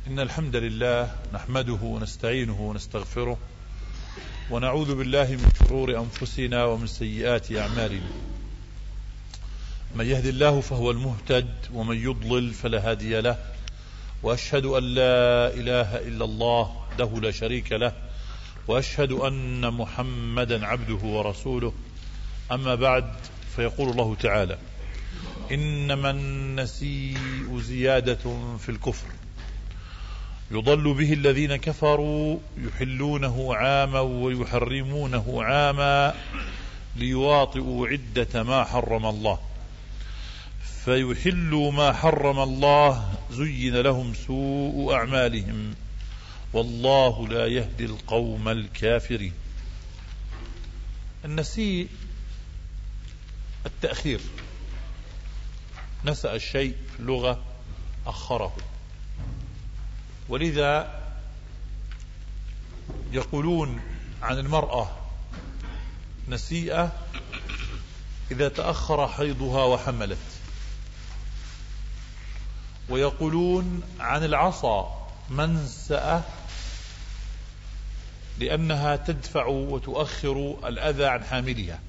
إن الحمد لله نحمده ونستعينه ونستغفره ونعوذ بالله من شرور أنفسنا ومن سيئات أعمالنا. من يهد الله فهو المهتد ومن يضلل فلا هادي له، وأشهد أن لا إله إلا الله وحده لا شريك له، وأشهد أن محمدا عبده ورسوله. أما بعد، فيقول الله تعالى: إنما النسيء زيادة في الكفر يضل به الذين كفروا يحلونه عاما ويحرمونه عاما ليواطئوا عدة ما حرم الله فيحلوا ما حرم الله زين لهم سوء أعمالهم والله لا يهدي القوم الكافرين. النسيء التأخير، نسأ الشيء في اللغة أخره، ولذا يقولون عن المرأة نسيئة إذا تأخر حيضها وحملت، ويقولون عن العصا منسأة لأنها تدفع وتؤخر الأذى عن حاملها.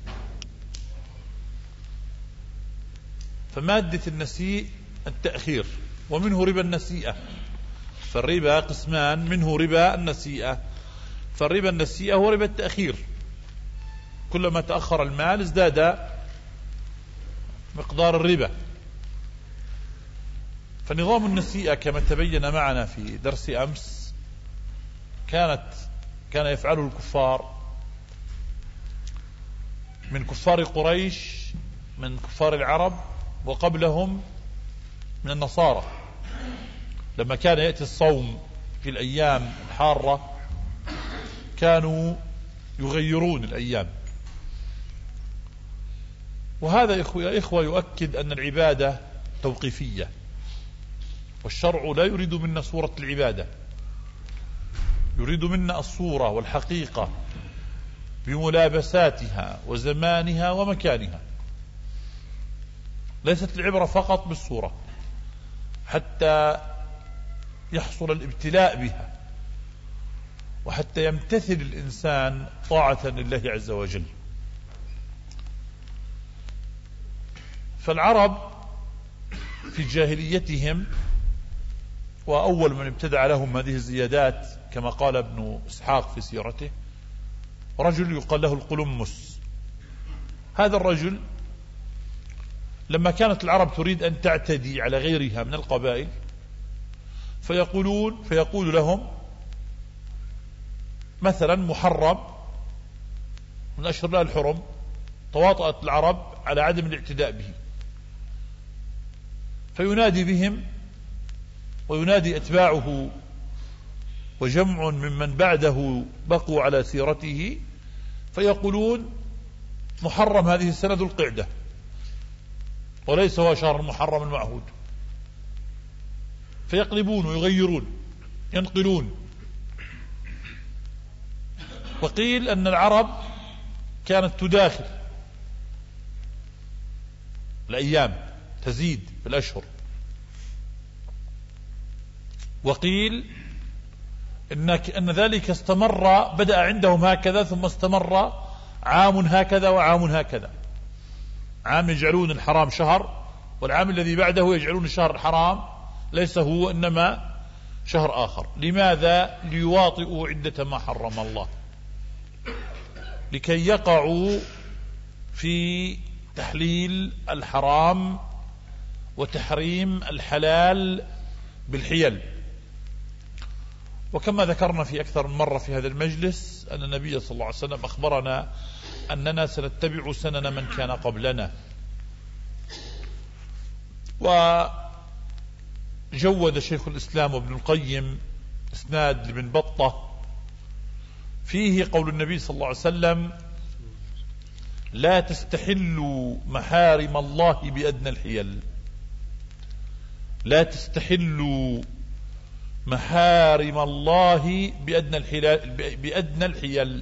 فمادة النسيء التأخير، ومنه ربا النسيئة. فالربا قسمان، منه ربا النسيئة. فالربا النسيئة هو ربا التأخير، كلما تأخر المال ازداد مقدار الربا. فنظام النسيئة كما تبين معنا في درس أمس كان يفعله الكفار من كفار قريش، من كفار العرب، وقبلهم من النصارى. لما كان يأتي الصوم في الأيام الحارة كانوا يغيرون الأيام. وهذا يا إخوة يؤكد أن العبادة توقيفية، والشرع لا يريد منا صورة العبادة، يريد منا الصورة والحقيقة بملابساتها وزمانها ومكانها. ليست العبرة فقط بالصورة حتى يحصل الابتلاء بها، وحتى يمتثل الإنسان طاعة لله عز وجل. فالعرب في جاهليتهم، وأول من ابتدع لهم هذه الزيادات كما قال ابن إسحاق في سيرته رجل يقال له القلمس. هذا الرجل لما كانت العرب تريد أن تعتدي على غيرها من القبائل فيقول لهم مثلا محرم من أشهر الله الحرم، تواطأت العرب على عدم الاعتداء به، فينادي بهم وينادي أتباعه وجمع ممن بعده بقوا على سيرته، فيقولون محرم هذه السنة ذو القعدة وليس هو شهر المحرم المعهود، فيقلبون ويغيرون ينقلون. وقيل أن العرب كانت تداخل الأيام، تزيد في الأشهر. وقيل أن ذلك استمر، بدأ عندهم هكذا ثم استمر عام هكذا وعام هكذا. عام يجعلون الحرام شهر، والعام الذي بعده يجعلون الشهر الحرام ليس هو إنما شهر آخر. لماذا؟ ليواطئوا عدة ما حرم الله، لكي يقعوا في تحليل الحرام وتحريم الحلال بالحيل. وكما ذكرنا في أكثر من مرة في هذا المجلس أن النبي صلى الله عليه وسلم أخبرنا أننا سنتبع سنن من كان قبلنا. وجود شيخ الإسلام وابن القيم إسناد لابن بطة فيه قول النبي صلى الله عليه وسلم: لا تستحلوا محارم الله بأدنى الحيل. لا تستحلوا محارم الله بأدنى الحيل.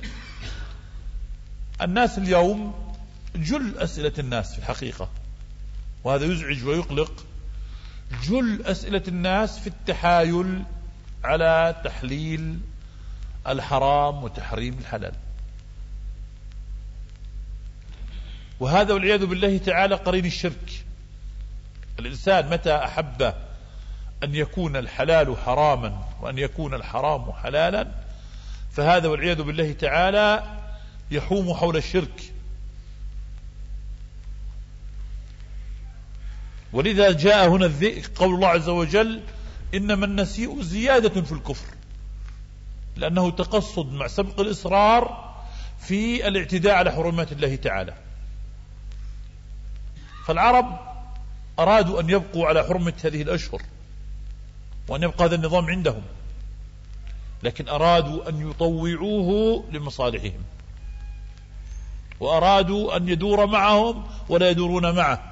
الناس اليوم جل أسئلة الناس في الحقيقة، وهذا يزعج ويقلق، جل أسئلة الناس في التحايل على تحليل الحرام وتحريم الحلال. وهذا والعياذ بالله تعالى قرين الشرك. الإنسان متى أحب أن يكون الحلال حراما وأن يكون الحرام حلالا فهذا والعياذ بالله تعالى يحوم حول الشرك. ولذا جاء هنا قول الله عز وجل إنما النسيء زيادة في الكفر، لأنه تقصد مع سبق الإصرار في الاعتداء على حرمات الله تعالى. فالعرب أرادوا أن يبقوا على حرمة هذه الأشهر وأن يبقى هذا النظام عندهم، لكن أرادوا أن يطوعوه لمصالحهم، وأرادوا أن يدور معهم ولا يدورون معه.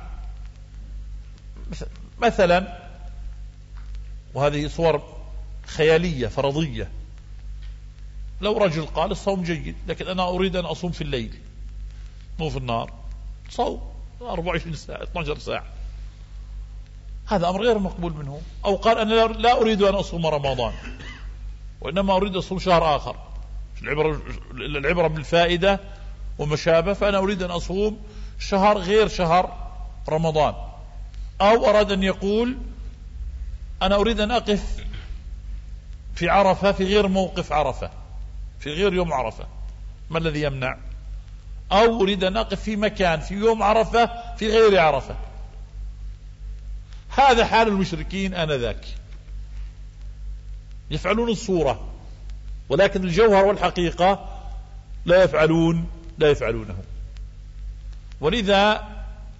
مثلا، وهذه صور خيالية فرضية، لو رجل قال الصوم جيد لكن أنا أريد أن أصوم في الليل مو في النهار، صوم 24 ساعة 12 ساعة، هذا أمر غير مقبول منه. أو قال أنا لا أريد أن أصوم رمضان وإنما أريد أن أصوم شهر آخر، العبرة بالفائدة وما شابه، فأنا أريد أن أصوم شهر غير شهر رمضان. أو أراد أن يقول أنا أريد أن أقف في عرفة في غير موقف عرفة، في غير يوم عرفة، ما الذي يمنع؟ أو أريد أن أقف في مكان في يوم عرفة في غير عرفة. هذا حال المشركين آنذاك، يفعلون الصورة ولكن الجوهر والحقيقة لا يفعلونه. ولذا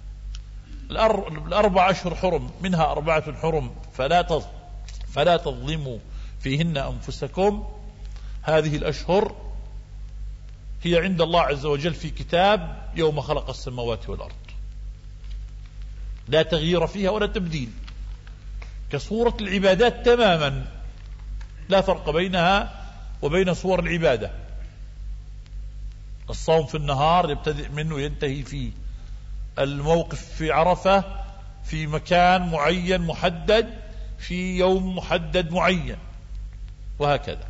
الأربع أشهر حرم، منها 4 حرم فلا تظلموا فيهن أنفسكم. هذه الأشهر هي عند الله عز وجل في كتاب يوم خلق السماوات والأرض، لا تغيير فيها ولا تبديل، كصورة العبادات تماما، لا فرق بينها وبين صور العبادة. الصوم في النهار يبتدئ منه ينتهي فيه، الموقف في عرفة في مكان معين محدد في يوم محدد معين، وهكذا.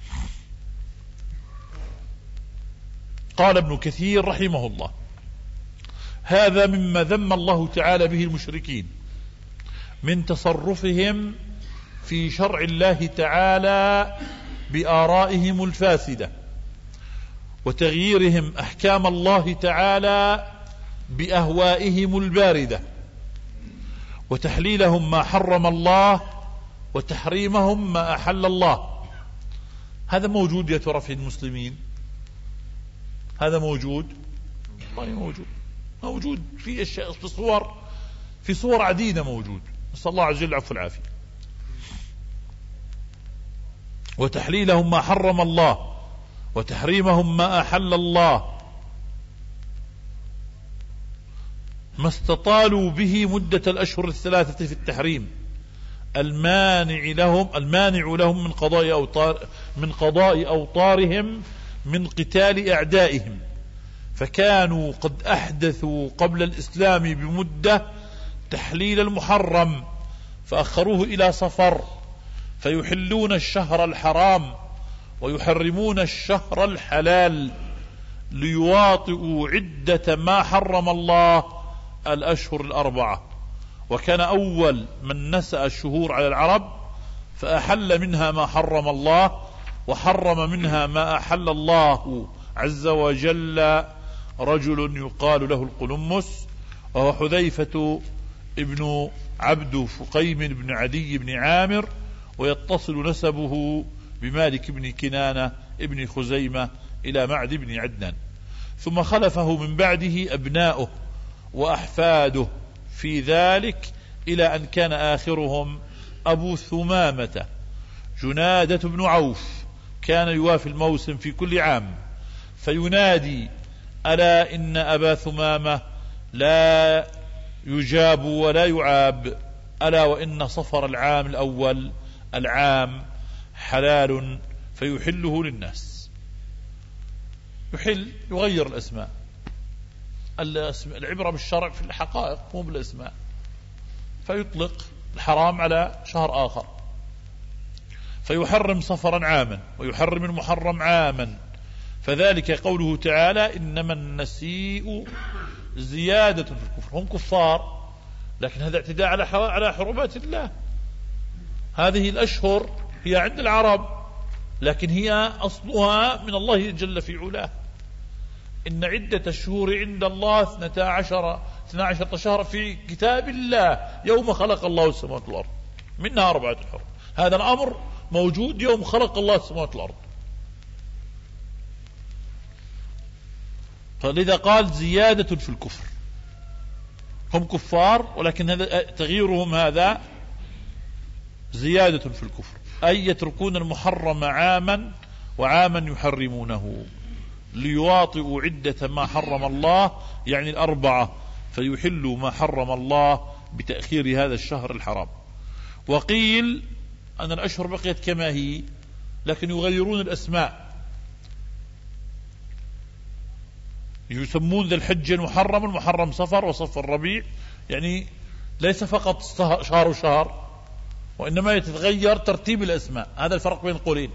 قال ابن كثير رحمه الله: هذا مما ذم الله تعالى به المشركين من تصرفهم في شرع الله تعالى بآرائهم الفاسدة، وتغييرهم أحكام الله تعالى بأهوائهم الباردة، وتحليلهم ما حرم الله وتحريمهم ما أحل الله. هذا موجود يا ترى في المسلمين؟ هذا موجود؟ موجود في أشياء، في صور عديدة موجود، نسأل الله عز وجل العفو والعافية. وتحليلهم ما حرم الله وتحريمهم ما أحل الله، ما استطالوا به مدة الأشهر الثلاثة في التحريم، المانع لهم من قضاء أوطارهم من قتال أعدائهم، فكانوا قد أحدثوا قبل الإسلام بمدة تحليل المحرم فأخروه إلى صفر، فيحلون الشهر الحرام ويحرمون الشهر الحلال ليواطئوا عدة ما حرم الله الأشهر الأربعة. وكان أول من نسأ الشهور على العرب فأحل منها ما حرم الله وحرم منها ما أحل الله عز وجل رجل يقال له القلمس، وهو حذيفة ابن عبد فقيم بن عدي بن عامر، ويتصل نسبه بمالك بن كنانة ابن خزيمة إلى معد بن عدنان، ثم خلفه من بعده أبناؤه وأحفاده في ذلك، إلى أن كان آخرهم أبو ثمامة جنادة بن عوف، كان يوافي الموسم في كل عام فينادي: ألا إن أبا ثمامة لا يجاب ولا يعاب، ألا وإن صفر العام الأول العام حلال فيحله للناس. يغير الأسماء، العبرة بالشرع في الحقائق مو بالأسماء، فيطلق الحرام على شهر آخر. فيحرم صفرا عاما ويحرم المحرم عاما. فذلك قوله تعالى إنما النسيء زيادة في الكفر. هم كفار لكن هذا اعتداء على حرمات الله. هذه الأشهر هي عند العرب لكن هي أصلها من الله جل في علاه. إن عدة الشهور عند الله 12 شهر في كتاب الله يوم خلق الله السماوات والأرض منها 4 حرم. هذا الأمر موجود يوم خلق الله السماوات والأرض. فلذا قال زيادة في الكفر. هم كفار ولكن هذا تغييرهم هذا زيادة في الكفر، أي يتركون المحرم عاما وعاما يحرمونه ليواطئوا عدة ما حرم الله، يعني 4، فيحلوا ما حرم الله بتأخير هذا الشهر الحرام. وقيل أن الأشهر بقيت كما هي لكن يغيرون الأسماء، يسمون ذا الحج المحرم المحرم صفر وصفر ربيع، يعني ليس فقط شهر وشهر وإنما يتغير ترتيب الأسماء. هذا الفرق بين القولين.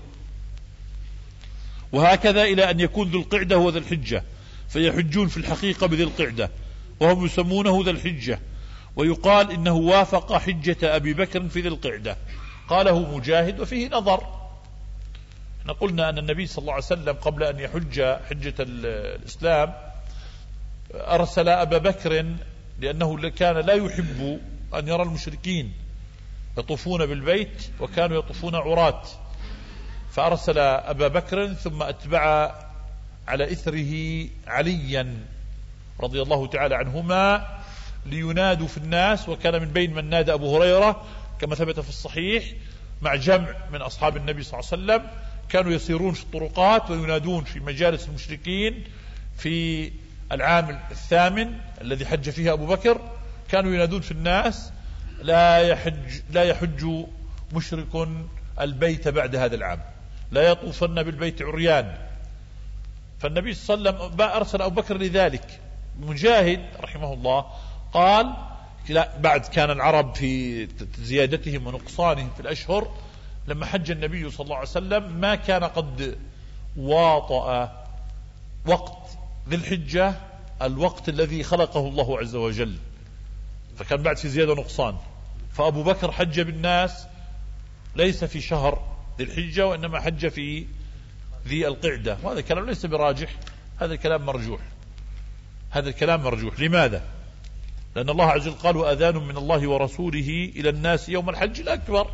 وهكذا إلى أن يكون ذو القعدة هو ذا الحجة، فيحجون في الحقيقة بذي القعدة وهم يسمونه ذا الحجة، ويقال إنه وافق حجة أبي بكر في ذي القعدة. قاله مجاهد وفيه نظر. احنا قلنا أن النبي صلى الله عليه وسلم قبل أن يحج حجة الإسلام أرسل أبا بكر لأنه كان لا يحب أن يرى المشركين يطوفون بالبيت وكانوا يطوفون عراة، فأرسل أبا بكر ثم أتبع على إثره عليا رضي الله تعالى عنهما لينادوا في الناس. وكان من بين من نادى أبو هريرة كما ثبت في الصحيح مع جمع من أصحاب النبي صلى الله عليه وسلم، كانوا يسيرون في الطرقات وينادون في مجالس المشركين. في العام 8 الذي حج فيه أبو بكر كانوا ينادون في الناس لا يحج مشرك البيت بعد هذا العام، لا يطوفن بالبيت عريان. فالنبي صلى الله عليه وسلم أرسل أبو بكر لذلك. مجاهد رحمه الله قال لا، بعد كان العرب في زيادتهم ونقصانهم في الأشهر لما حج النبي صلى الله عليه وسلم ما كان قد واطأ وقت ذي الحجة الوقت الذي خلقه الله عز وجل، فكان بعد في زيادة ونقصان. فأبو بكر حج بالناس ليس في شهر ذي الحجة وإنما حج في ذي القعدة، وهذا الكلام ليس براجح، هذا الكلام مرجوح. هذا الكلام مرجوح. لماذا؟ لأن الله عز وجل قال وأذان من الله ورسوله إلى الناس يوم الحج الأكبر،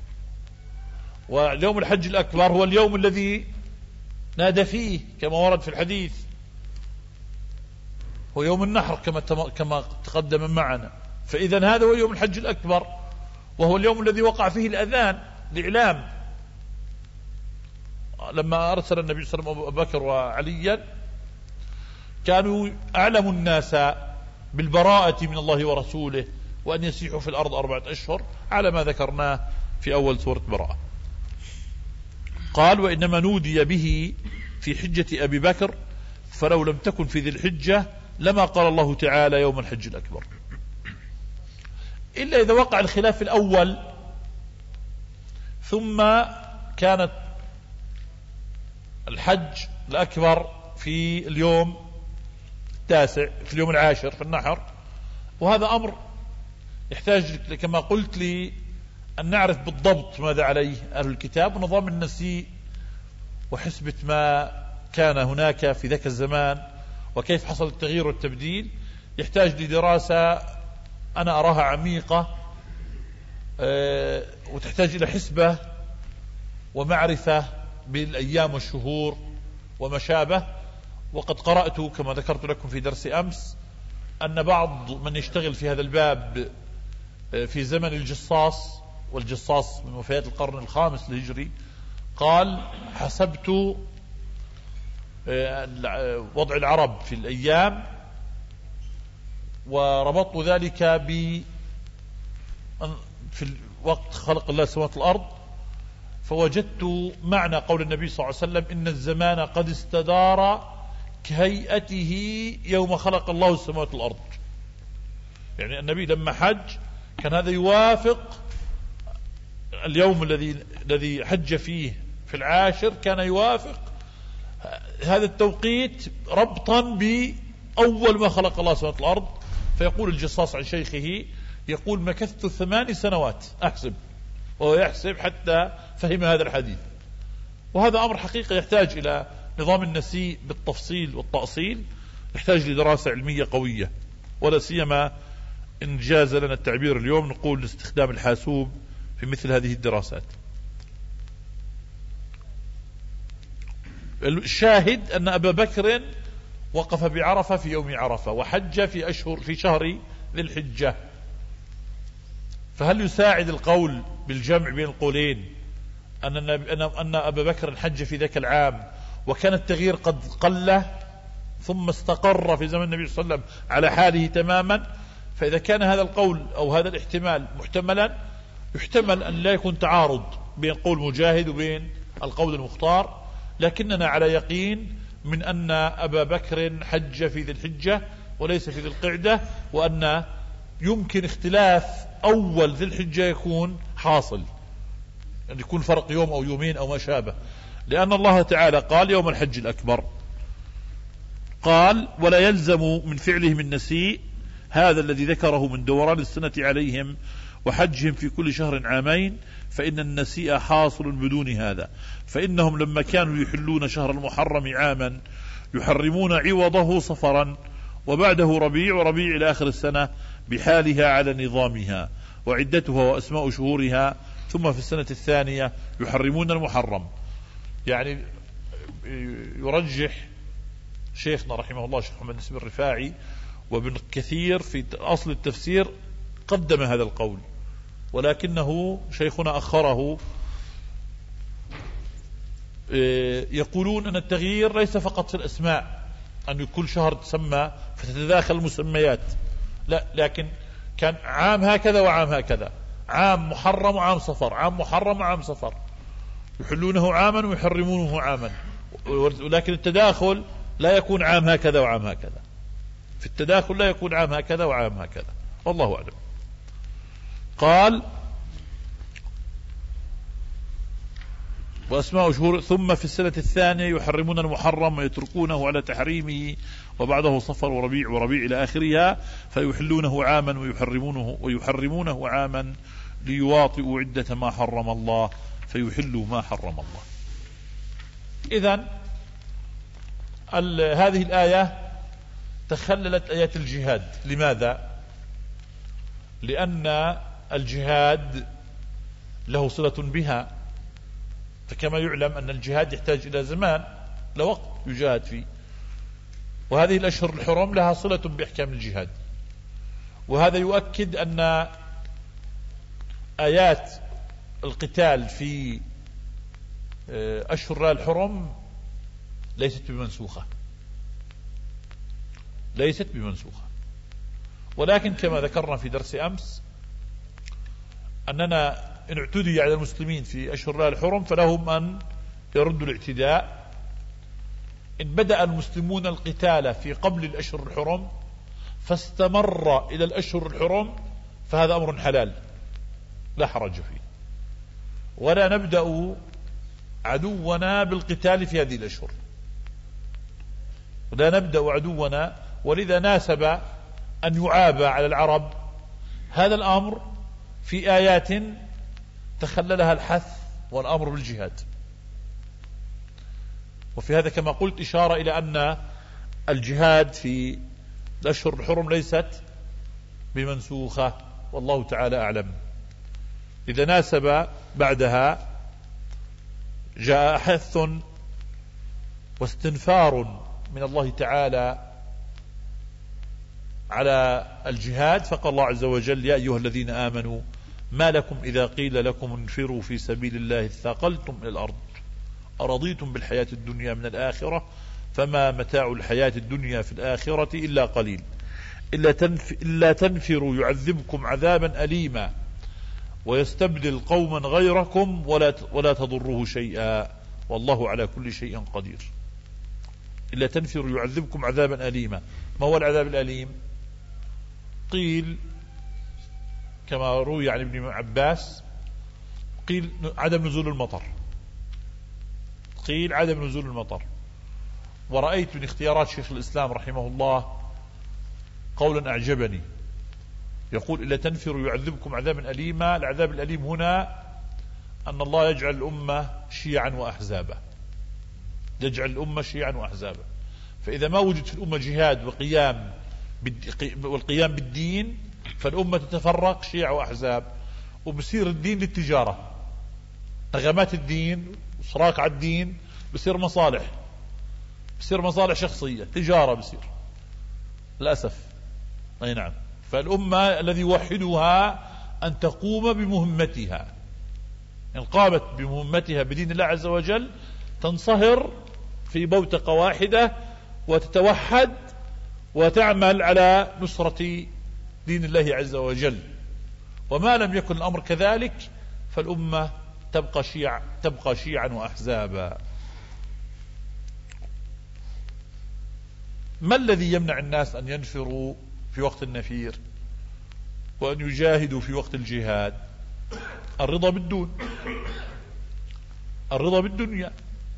واليوم الحج الأكبر هو اليوم الذي نادى فيه كما ورد في الحديث، هو يوم النحر كما تقدم معنا. فإذا هذا هو يوم الحج الأكبر وهو اليوم الذي وقع فيه الأذان لإعلام. لما أرسل النبي صلى الله عليه وسلم أبو بكر وعليا كانوا أعلموا الناس بالبراءة من الله ورسوله وأن يسيحوا في الأرض 4 أشهر على ما ذكرناه في أول سورة براءة. قال وإنما نودي به في حجة أبي بكر فلو لم تكن في ذي الحجة لما قال الله تعالى يوم الحج الأكبر، إلا إذا وقع الخلاف الأول ثم كانت الحج الأكبر في اليوم 9 في اليوم 10 في النحر. وهذا أمر يحتاج كما قلت لي أن نعرف بالضبط ماذا عليه أهل الكتاب ونظام النسيء وحسبة ما كان هناك في ذاك الزمان وكيف حصل التغيير والتبديل. يحتاج لدراسة أنا أراها عميقة وتحتاج إلى حسبة ومعرفة بالأيام والشهور وما شابه. وقد قرأت كما ذكرت لكم في درس أمس أن بعض من يشتغل في هذا الباب في زمن الجصاص، والجصاص من وفيات القرن الخامس الهجري، قال حسبت وضع العرب في الأيام وربطت ذلك في وقت خلق الله السماوات والأرض، فوجدت معنى قول النبي صلى الله عليه وسلم إن الزمان قد استدار كهيئته يوم خلق الله السماوات والأرض. يعني النبي لما حج كان هذا يوافق اليوم الذي حج فيه في العاشر كان يوافق هذا التوقيت ربطا بأول ما خلق الله سبحانه الأرض. فيقول الجصاص عن شيخه يقول مكثت 8 سنوات أحسب، وهو يحسب حتى فهم هذا الحديث. وهذا أمر حقيقة يحتاج إلى نظام النسيء بالتفصيل والتأصيل، يحتاج لدراسة علمية قوية، ولا سيما إن جاز لنا التعبير اليوم نقول لاستخدام الحاسوب في مثل هذه الدراسات. الشاهد أن أبا بكر وقف بعرفة في يوم عرفة، وحج في شهر ذي الحجة. فهل يساعد القول بالجمع بين القولين أن أبا بكر حج في ذاك العام وكان التغيير قد قل ثم استقر في زمن النبي صلى الله عليه وسلم على حاله تماما؟ فإذا كان هذا القول أو هذا الاحتمال محتملا، يحتمل أن لا يكون تعارض بين قول مجاهد وبين القول المختار، لكننا على يقين من أن أبا بكر حج في ذي الحجة وليس في ذي القعدة، وأن يمكن اختلاف أول ذي الحجة يكون حاصل، يعني يكون فرق يوم أو يومين أو ما شابه، لأن الله تعالى قال يوم الحج الأكبر. قال ولا يلزم من فعلهم النسيء هذا الذي ذكره من دوران السنة عليهم وحجهم في كل شهر عامين، فإن النسيء حاصل بدون هذا، فإنهم لما كانوا يحلون شهر المحرم عاما يحرمون عوضه صفرا، وبعده ربيع، وربيع إلى آخر السنة بحالها على نظامها وعدتها وأسماء شهورها، ثم في السنة الثانية يحرمون المحرم. يعني يرجح شيخنا رحمه الله شيخ محمد نسيب الرفاعي وابن كثير في أصل التفسير قدم هذا القول، ولكنه شيخنا أخره. يقولون أن التغيير ليس فقط في الأسماء، أن كل شهر تسمى فتتداخل المسميات، لا، لكن كان عام هكذا وعام هكذا، عام محرم وعام صفر، عام محرم وعام صفر، يحلونه عاما ويحرمونه عاما، ولكن التداخل لا يكون عام هكذا وعام هكذا، في التداخل لا يكون عام هكذا وعام هكذا، والله أعلم. قال وأسماء شهور، ثم في السنة الثانية يحرمون المحرم ويتركونه على تحريمه، وبعده صفر وربيع وربيع إلى آخرها، فيحلونه عاما ويحرمونه عاما ليواطئوا عدة ما حرم الله فيحلوا ما حرم الله. إذن هذه الآية تخللت آيات الجهاد. لماذا؟ لأن الجهاد له صلة بها، فكما يعلم أن الجهاد يحتاج إلى زمان، لوقت يجاهد فيه، وهذه الأشهر الحرم لها صلة بأحكام الجهاد. وهذا يؤكد أن آيات القتال في أشهر الحرم ليست بمنسوخة، ولكن كما ذكرنا في درس أمس أننا إن اعتدي على المسلمين في أشهر الحرم فلهم أن يردوا الاعتداء. إن بدأ المسلمون القتال في قبل الأشهر الحرم فاستمر إلى الأشهر الحرم فهذا أمر حلال لا حرج فيه، ولا نبدأ عدونا بالقتال في هذه الأشهر، ولذا ناسب أن يعاب على العرب هذا الأمر في آيات تخللها الحث والأمر بالجهاد. وفي هذا كما قلت إشارة إلى أن الجهاد في الأشهر الحرم ليست بمنسوخة، والله تعالى أعلم. إذا ناسب بعدها جاء حث واستنفار من الله تعالى على الجهاد، فقال الله عز وجل يا أيها الذين آمنوا ما لكم إذا قيل لكم انفروا في سبيل الله اثاقلتم إلى الأرض أرضيتم بالحياة الدنيا من الآخرة فما متاع الحياة الدنيا في الآخرة إلا قليل إلا تنفروا يعذبكم عذابا أليما ويستبدل قوما غيركم ولا تضروه شيئا والله على كل شيء قدير. إلا تنفروا يعذبكم عذابا أليما. ما هو العذاب الأليم؟ قيل كما روي عن ابن عباس قيل عدم نزول المطر، قيل عدم نزول المطر. ورأيت من اختيارات شيخ الإسلام رحمه الله قولا أعجبني، يقول: إلا تنفروا يعذبكم عذابا أليما. العذاب الأليم هنا أن الله يجعل الأمة شيعا وأحزابا، يجعل الأمة شيعا وأحزابا. فإذا ما وجد في الأمة جهاد والقيام بالدين، فالأمة تتفرق شيع وأحزاب، وبصير الدين للتجارة، نغمات الدين وصراق على الدين، بصير مصالح، بصير مصالح شخصية، تجارة بصير للأسف. أي نعم. فالأمة الذي يوحدها أن تقوم بمهمتها، إن قامت بمهمتها بدين الله عز وجل تنصهر في بوتقة واحدة وتتوحد وتعمل على نصرة دين الله عز وجل. وما لم يكن الأمر كذلك فالأمة تبقى شيعا وأحزابا. ما الذي يمنع الناس أن ينفروا في وقت النفير وأن يجاهدوا في وقت الجهاد؟ الرضا بالدون، الرضا بالدنيا.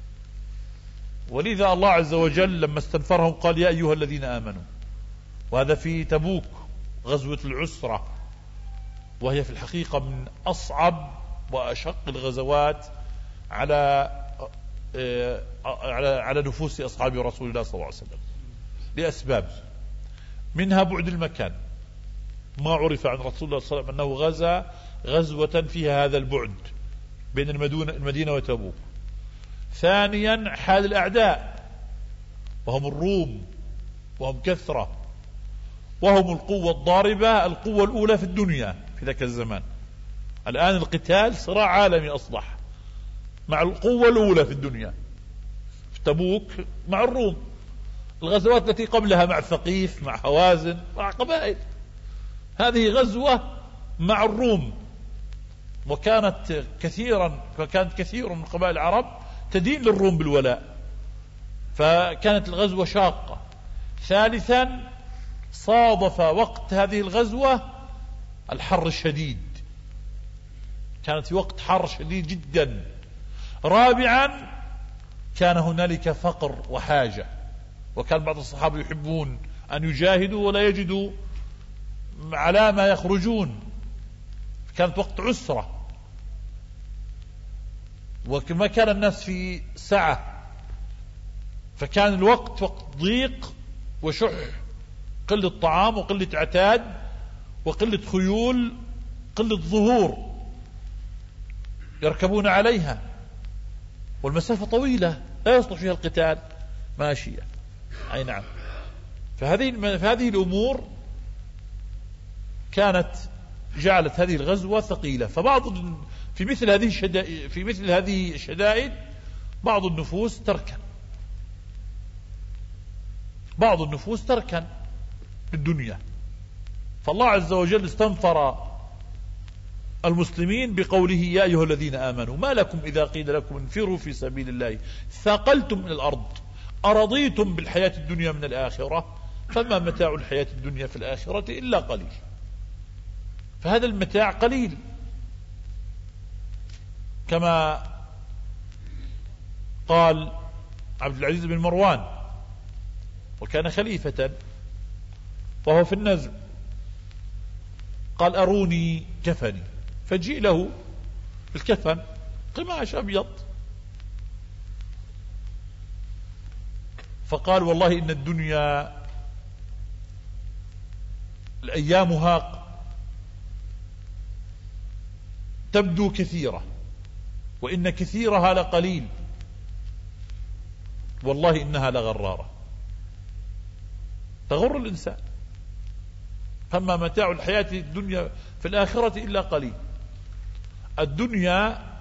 ولذا الله عز وجل لما استنفرهم قال: يا أيها الذين آمنوا. وهذا في تبوك، غزوة العسرة، وهي في الحقيقة من أصعب وأشق الغزوات على نفوس أصحاب رسول الله صلى الله عليه وسلم، لأسباب، منها بعد المكان. ما عرف عن رسول الله صلى الله عليه وسلم أنه غزا غزوة فيها هذا البعد بين المدينة وتبوك. ثانيا حال الأعداء، وهم الروم، وهم كثرة، وهم القوة الضاربة، القوة الأولى في الدنيا في ذاك الزمان. الآن القتال صراع عالمي أصبح مع القوة الأولى في الدنيا، في تبوك مع الروم. الغزوات التي قبلها مع ثقيف، مع هوازن، مع قبائل. هذه غزوة مع الروم، وكانت كثير من قبائل العرب تدين للروم بالولاء، فكانت الغزوة شاقة. ثالثا صادف وقت هذه الغزوة الحر الشديد، كانت في وقت حر شديد جدا. رابعا كان هنالك فقر وحاجة، وكان بعض الصحابة يحبون أن يجاهدوا ولا يجدوا على ما يخرجون، كانت وقت عسرة، وكما كان الناس في سعة، فكان الوقت وقت ضيق وشح، قلة طعام وقلة عتاد وقلة خيول، قلة ظهور يركبون عليها، والمسافة طويلة لا يصلح فيها القتال ماشية. أي نعم. فهذه الأمور كانت جعلت هذه الغزوة ثقيلة. في مثل هذه الشدائد بعض النفوس تركن بالدنيا. فالله عز وجل استنفر المسلمين بقوله: يا أيها الذين آمنوا ما لكم إذا قيل لكم انفروا في سبيل الله ثاقلتم من الأرض أرضيتم بالحياة الدنيا من الآخرة فما متاع الحياة الدنيا في الآخرة إلا قليل. فهذا المتاع قليل، كما قال عبد العزيز بن مروان، وكان خليفة وهو في النزل، قال: أروني كفني، فجيء له الكفن قماش أبيض، فقال: والله إن الدنيا الأيامها تبدو كثيرة وإن كثيرها لقليل، والله إنها لغرارة تغر الإنسان، فما متاع الحياة الدنيا في الآخرة إلا قليل. الدنيا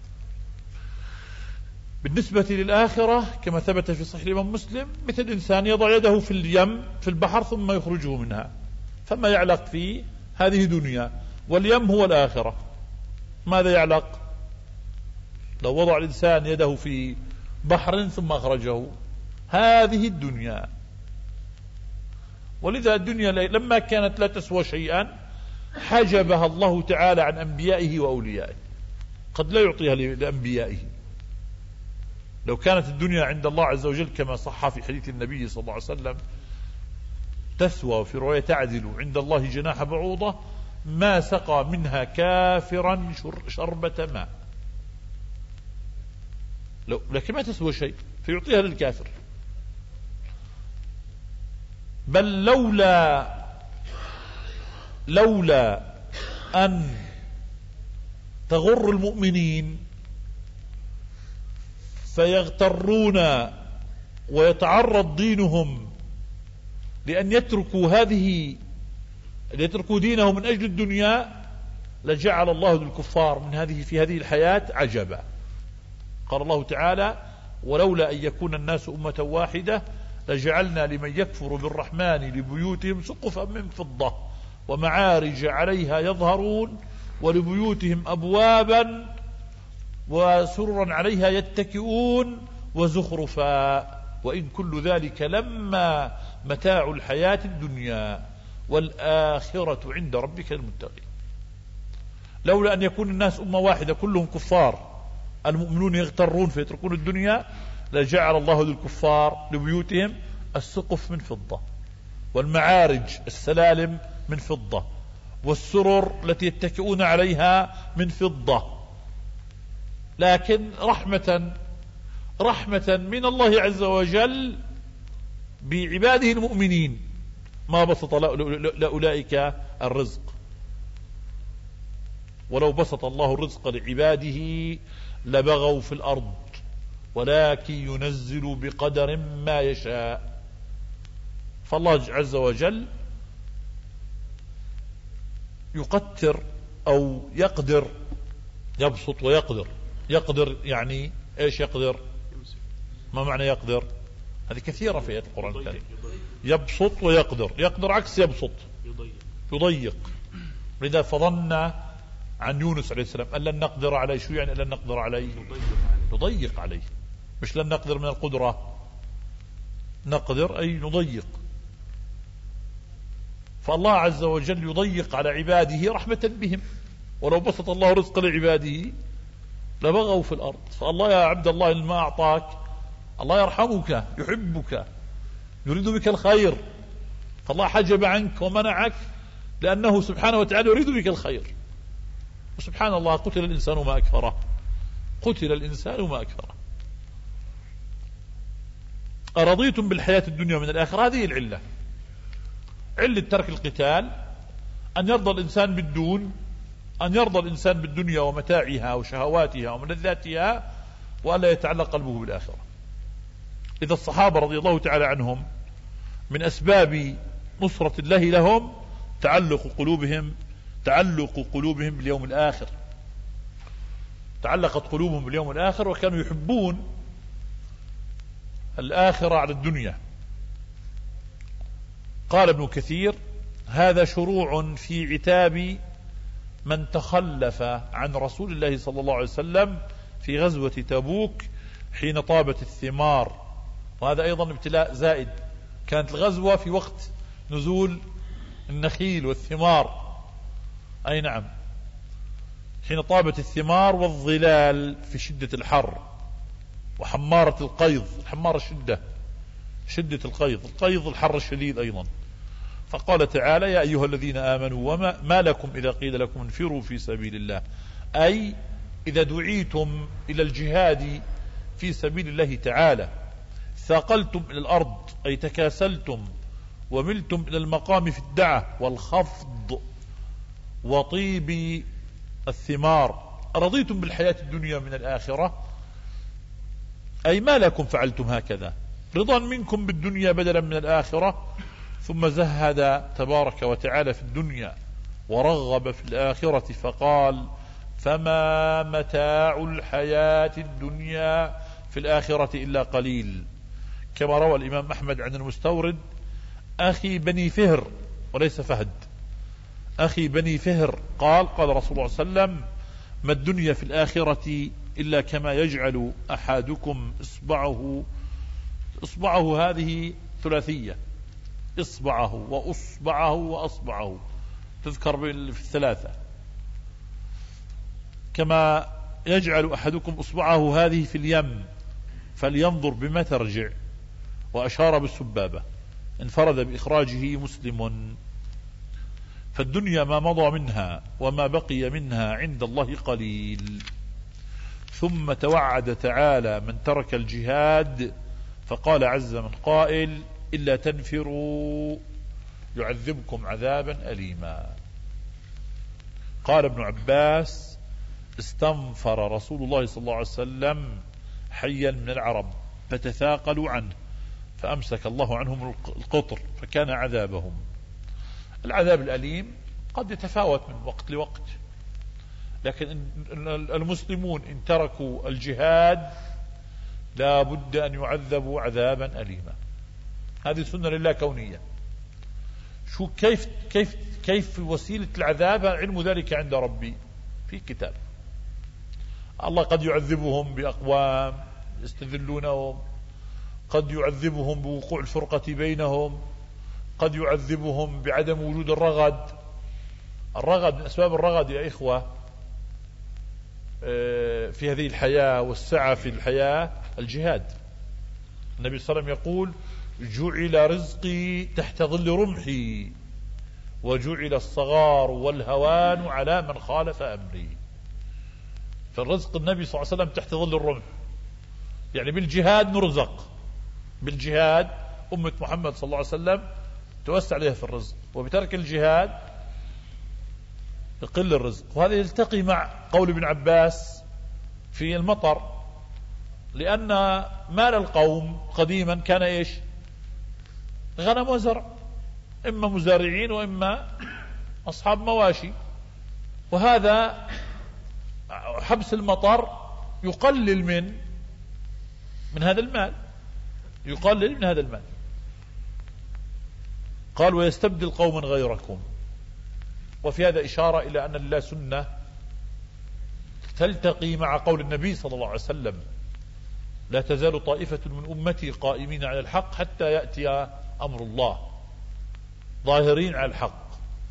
بالنسبة للآخرة كما ثبت في صحيح الإمام مسلم مثل إنسان يضع يده في اليم في البحر ثم يخرجه منها، فما يعلق فيه هذه دنيا، واليم هو الآخرة. ماذا يعلق؟ لو وضع الإنسان يده في بحر ثم أخرجه، هذه الدنيا. ولذا الدنيا لما كانت لا تسوى شيئا حجبها الله تعالى عن أنبيائه وأوليائه، قد لا يعطيها لأنبيائه. لو كانت الدنيا عند الله عز وجل كما صح في حديث النبي صلى الله عليه وسلم تسوى في رواية تعدل عند الله جناح بعوضة ما سقى منها كافرا شربة ماء، لكن ما تسوى شيء فيعطيها للكافر. بل لولا أن تغر المؤمنين فيغترون ويتعرض دينهم لأن يتركوا دينهم من أجل الدنيا لجعل الله للكفار في هذه الحياة عجبا. قال الله تعالى: ولولا أن يكون الناس أمة واحدة لجعلنا لمن يكفر بالرحمن لبيوتهم سقفا من فضة ومعارج عليها يظهرون ولبيوتهم أبوابا وسررا عليها يتكئون وزخرفا وإن كل ذلك لما متاع الحياة الدنيا والآخرة عند ربك المتقين. لولا أن يكون الناس أمة واحدة كلهم كفار المؤمنون يغترون فيتركون الدنيا لجعل الله للكفار لبيوتهم السقف من فضة والمعارج السلالم من فضة والسرر التي يتكئون عليها من فضة. لكن رحمة من الله عز وجل بعباده المؤمنين ما بسط لأولئك الرزق. ولو بسط الله الرزق لعباده لبغوا في الأرض ولكن ينزل بقدر ما يشاء. فالله عز وجل يقتر أو يقدر، يبسط ويقدر. يقدر يعني ايش يقدر؟ ما معنى يقدر؟ هذه كثيرة في آيات القرآن الكريم. يبسط ويقدر. يقدر عكس يبسط، يضيق. لذا فظن عن يونس عليه السلام أن لن نقدر عليه. شو يعني لن نقدر عليه؟ نضيق عليه، مش لن نقدر من القدرة، نقدر أي نضيق. فالله عز وجل يضيق على عباده رحمة بهم. ولو بسط الله رزق لعباده لبغوا في الأرض. فالله يا عبد الله ما أعطاك الله يرحمك يحبك يريد بك الخير، فالله حجب عنك ومنعك لأنه سبحانه وتعالى يريد بك الخير. وسبحان الله قتل الإنسان ما أكفره، قتل الإنسان ما أكفره. أرضيتم بالحياة الدنيا من الآخرة؟ هذه العلة، علة ترك القتال أن يرضى الإنسان بالدون، أن يرضى الإنسان بالدنيا ومتاعها وشهواتها وملذاتها وألا يتعلق قلبه بالآخرة. إذا الصحابة رضي الله تعالى عنهم من أسباب نصرة الله لهم تعلق قلوبهم باليوم الآخر. تعلقت قلوبهم باليوم الآخر وكانوا يحبون الآخرة على الدنيا. قال ابن كثير: هذا شروع في عتاب من تخلف عن رسول الله صلى الله عليه وسلم في غزوة تبوك حين طابت الثمار. وهذا أيضا ابتلاء زائد. كانت الغزوة في وقت نزول النخيل والثمار، أي نعم، حين طابت الثمار والظلال في شدة الحر وحمارة القيظ. الحمارة شدة القيظ الحر الشديد أيضا. فقال تعالى: يا أيها الذين آمنوا ما لكم إذا قيل لكم انفروا في سبيل الله، أي إذا دعيتم إلى الجهاد في سبيل الله تعالى ثاقلتم إلى الأرض، أي تكاسلتم وملتم إلى المقام في الدعة والخفض وطيب الثمار. رضيتم بالحياة الدنيا من الآخرة، أي ما لكم فعلتم هكذا، رضا منكم بالدنيا بدلا من الآخرة. ثم زهد تبارك وتعالى في الدنيا ورغب في الآخرة فقال: فما متاع الحياة الدنيا في الآخرة إلا قليل. كما روى الإمام أحمد عن المستورد أخي بني فهر وليس فهد، أخي بني فهر قال: قال رسول الله صلى الله عليه وسلم: ما الدنيا في الآخرة إلا كما يجعل أحدكم إصبعه هذه ثلاثية، إصبعه وأصبعه وأصبعه، تذكر في الثلاثة. كما يجعل أحدكم أصبعه هذه في اليم فلينظر بما ترجع، وأشار بالسبابة. انفرد بإخراجه مسلم. فالدنيا ما مضى منها وما بقي منها عند الله قليل. ثم توعد تعالى من ترك الجهاد فقال عز من قائل: إلا تنفروا يعذبكم عذابا أليما. قال ابن عباس: استنفر رسول الله صلى الله عليه وسلم حيا من العرب فتثاقلوا عنه فأمسك الله عنهم القطر فكان عذابهم. العذاب الأليم قد يتفاوت من وقت لوقت، لكن المسلمون إن تركوا الجهاد لا بد أن يعذبوا عذابا أليما. هذه سنة لله كونية. شو كيف وسيلة العذاب؟ علم ذلك عند ربي في كتاب. الله قد يعذبهم بأقوام يستذلونهم، قد يعذبهم بوقوع الفرقة بينهم، قد يعذبهم بعدم وجود الرغد. من أسباب الرغد يا إخوة في هذه الحياة والسعة في الحياة الجهاد. النبي صلى الله عليه وسلم يقول: جعل رزقي تحت ظل رمحي وجعل الصغار والهوان على من خالف أمري. فالرزق النبي صلى الله عليه وسلم تحت ظل الرمح، يعني بالجهاد نرزق. بالجهاد أمة محمد صلى الله عليه وسلم توسع عليها في الرزق، وبترك الجهاد يقل الرزق. وهذا يلتقي مع قول ابن عباس في المطر، لأن مال القوم قديما كان إيش؟ غنم وزرع، إما مزارعين وإما أصحاب مواشي. وهذا حبس المطر يقلل من هذا المال، يقلل من هذا المال. قال: ويستبدل قوما غيركم. وفي هذا إشارة إلى أن الله سنة تلتقي مع قول النبي صلى الله عليه وسلم: لا تزال طائفة من أمتي قائمين على الحق حتى يأتي أمر الله، ظاهرين على الحق.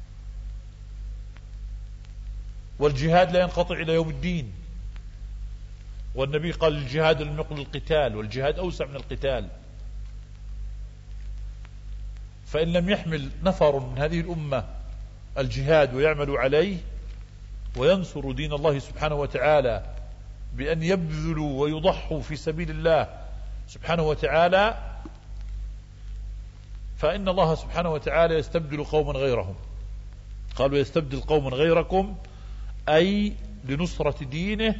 والجهاد لا ينقطع إلى يوم الدين. والنبي قال: الجهاد لم يقل القتال، والجهاد أوسع من القتال. فإن لم يحمل نفر من هذه الأمة الجهاد ويعملوا عليه وينصروا دين الله سبحانه وتعالى بأن يبذلوا ويضحوا في سبيل الله سبحانه وتعالى، فإن الله سبحانه وتعالى يستبدل قوما غيرهم. قالوا: يستبدل قوما غيركم، أي لنصرة دينه،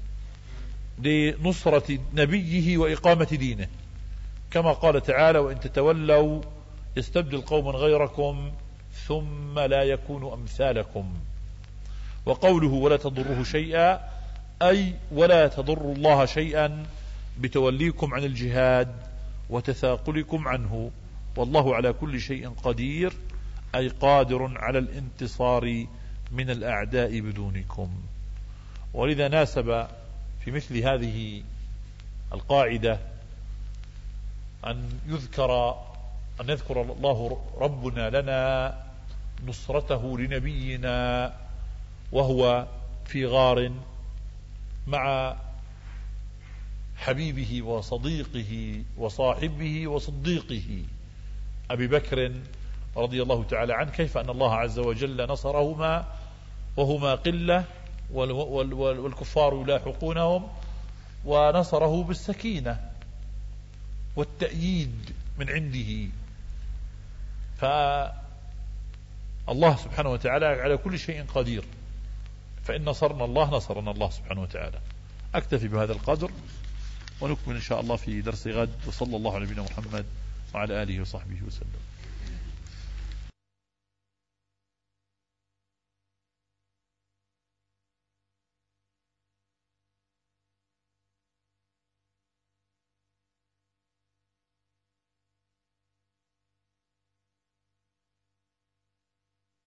لنصرة نبيه وإقامة دينه، كما قال تعالى: وإن تتولوا يستبدل قوما غيركم ثم لا يكونوا أمثالكم. وقوله: ولا تضره شيئا، أي ولا تضر الله شيئا بتوليكم عن الجهاد وتثاقلكم عنه، والله على كل شيء قدير، أي قادر على الانتصار من الأعداء بدونكم. ولذا ناسب في مثل هذه القاعدة أن يذكر الله ربنا لنا نصرته لنبينا وهو في غار مع حبيبه وصديقه وصاحبه وصديقه أبي بكر رضي الله تعالى عنه، كيف أن الله عز وجل نصرهما وهما قلة والكفار يلاحقونهم، ونصره بالسكينة والتأييد من عنده. فالله سبحانه وتعالى على كل شيء قدير، فإن نصرنا الله سبحانه وتعالى. أكتفي بهذا القدر، ونكمل إن شاء الله في درس غد. وصلى الله على نبينا محمد وعلى آله وصحبه وسلم.